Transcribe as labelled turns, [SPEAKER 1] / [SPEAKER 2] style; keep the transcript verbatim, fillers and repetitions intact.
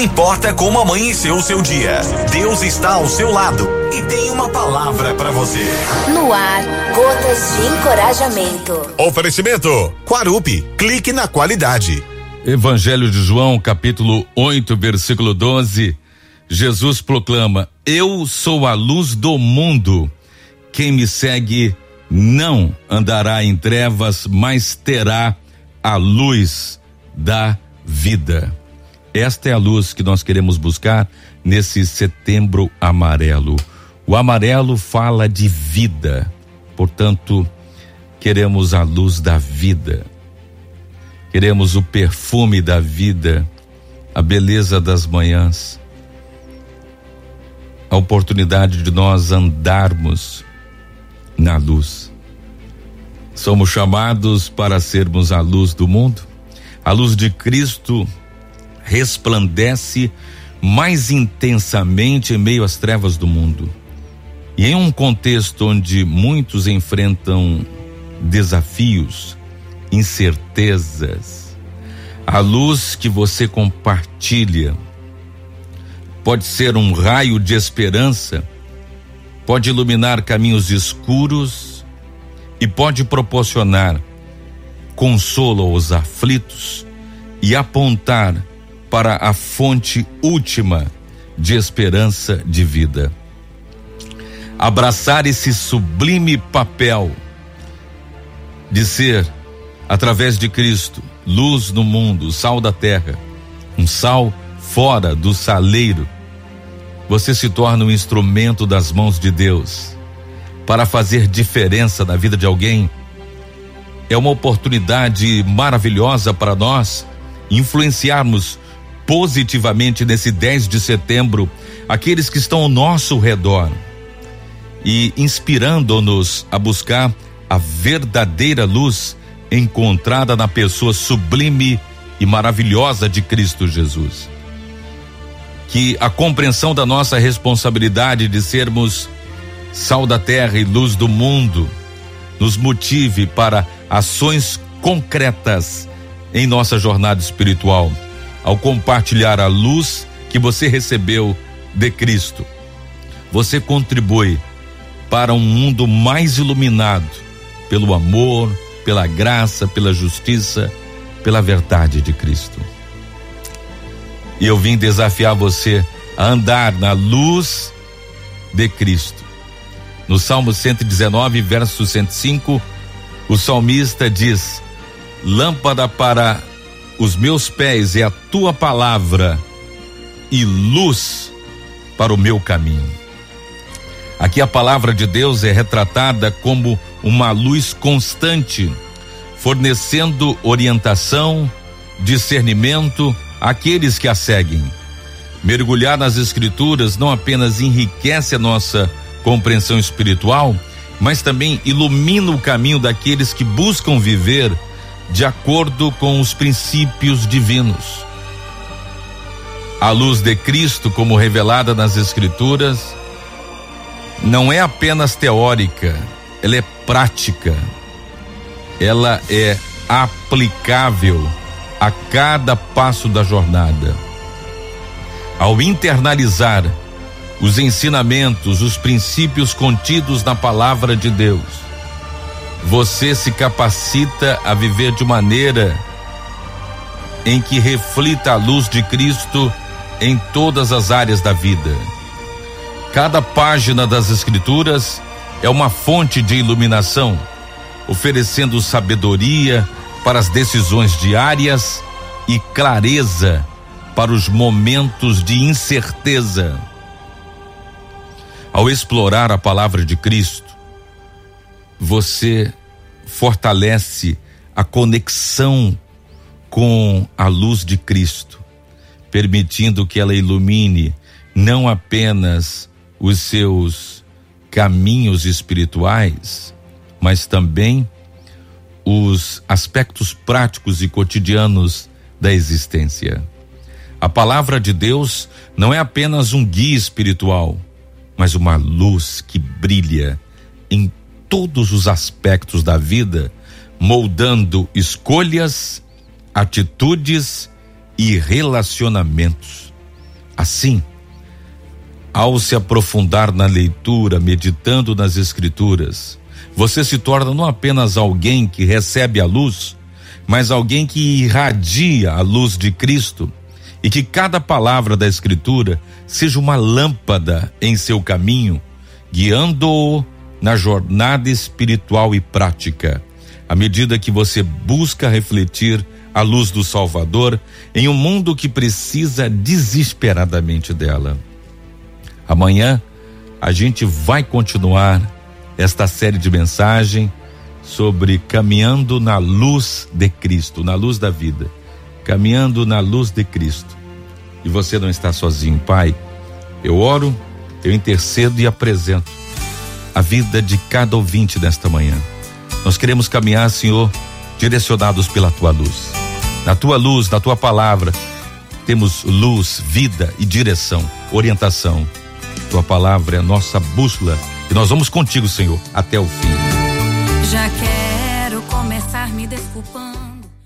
[SPEAKER 1] importa como amanheceu o seu dia, Deus está ao seu lado e tem uma palavra para você.
[SPEAKER 2] No ar, gotas de encorajamento.
[SPEAKER 1] Oferecimento Quarupi, clique na qualidade.
[SPEAKER 3] Evangelho de João, capítulo oito, versículo doze. Jesus proclama: eu sou a luz do mundo. Quem me segue não andará em trevas, mas terá a luz da vida. Esta é a luz que nós queremos buscar nesse setembro amarelo. O amarelo fala de vida, portanto, queremos a luz da vida. Queremos o perfume da vida, a beleza das manhãs, a oportunidade de nós andarmos na luz. Somos chamados para sermos a luz do mundo. A luz de Cristo resplandece mais intensamente em meio às trevas do mundo. E em um contexto onde muitos enfrentam desafios, incertezas, a luz que você compartilha pode ser um raio de esperança, pode iluminar caminhos escuros e pode proporcionar consolo aos aflitos e apontar para a fonte última de esperança de vida. Abraçar esse sublime papel de ser, através de Cristo, luz no mundo, sal da terra, um sal fora do saleiro, você se torna um instrumento das mãos de Deus para fazer diferença na vida de alguém. É uma oportunidade maravilhosa para nós influenciarmos positivamente nesse dez de setembro aqueles que estão ao nosso redor e inspirando-nos a buscar a verdadeira luz encontrada na pessoa sublime e maravilhosa de Cristo Jesus. Que a compreensão da nossa responsabilidade de sermos sal da terra e luz do mundo nos motive para ações concretas em nossa jornada espiritual, ao compartilhar a luz que você recebeu de Cristo. Você contribui para um mundo mais iluminado pelo amor, pela graça, pela justiça, pela verdade de Cristo. E eu vim desafiar você a andar na luz de Cristo. No Salmo cento e dezenove, verso cento e cinco, o salmista diz: lâmpada para os meus pés é a tua palavra e luz para o meu caminho. Aqui a palavra de Deus é retratada como uma luz constante, fornecendo orientação, discernimento àqueles que a seguem. Mergulhar nas Escrituras não apenas enriquece a nossa compreensão espiritual, mas também ilumina o caminho daqueles que buscam viver de acordo com os princípios divinos. A luz de Cristo, como revelada nas Escrituras, não é apenas teórica, ela é prática, ela é aplicável a cada passo da jornada. Ao internalizar os ensinamentos, os princípios contidos na palavra de Deus, você se capacita a viver de maneira em que reflita a luz de Cristo em todas as áreas da vida. Cada página das Escrituras é uma fonte de iluminação, oferecendo sabedoria para as decisões diárias e clareza para os momentos de incerteza. Ao explorar a palavra de Cristo, você fortalece a conexão com a luz de Cristo, permitindo que ela ilumine não apenas os seus caminhos espirituais, mas também os aspectos práticos e cotidianos da existência. A palavra de Deus não é apenas um guia espiritual, mas uma luz que brilha em todos os aspectos da vida, moldando escolhas, atitudes e relacionamentos. Assim, ao se aprofundar na leitura, meditando nas Escrituras, você se torna não apenas alguém que recebe a luz, mas alguém que irradia a luz de Cristo, e que cada palavra da Escritura seja uma lâmpada em seu caminho, guiando-o na jornada espiritual e prática, à medida que você busca refletir a luz do Salvador em um mundo que precisa desesperadamente dela. Amanhã a gente vai continuar esta série de mensagem sobre caminhando na luz de Cristo, na luz da vida, caminhando na luz de Cristo. E você não está sozinho, Pai. Eu oro, eu intercedo e apresento a vida de cada ouvinte desta manhã. Nós queremos caminhar, Senhor, direcionados pela Tua luz. Na Tua luz, na Tua palavra, temos luz, vida e direção, orientação. Tua palavra é a nossa bússola e nós vamos contigo, Senhor, até o fim.
[SPEAKER 4] Já quero começar me desculpando.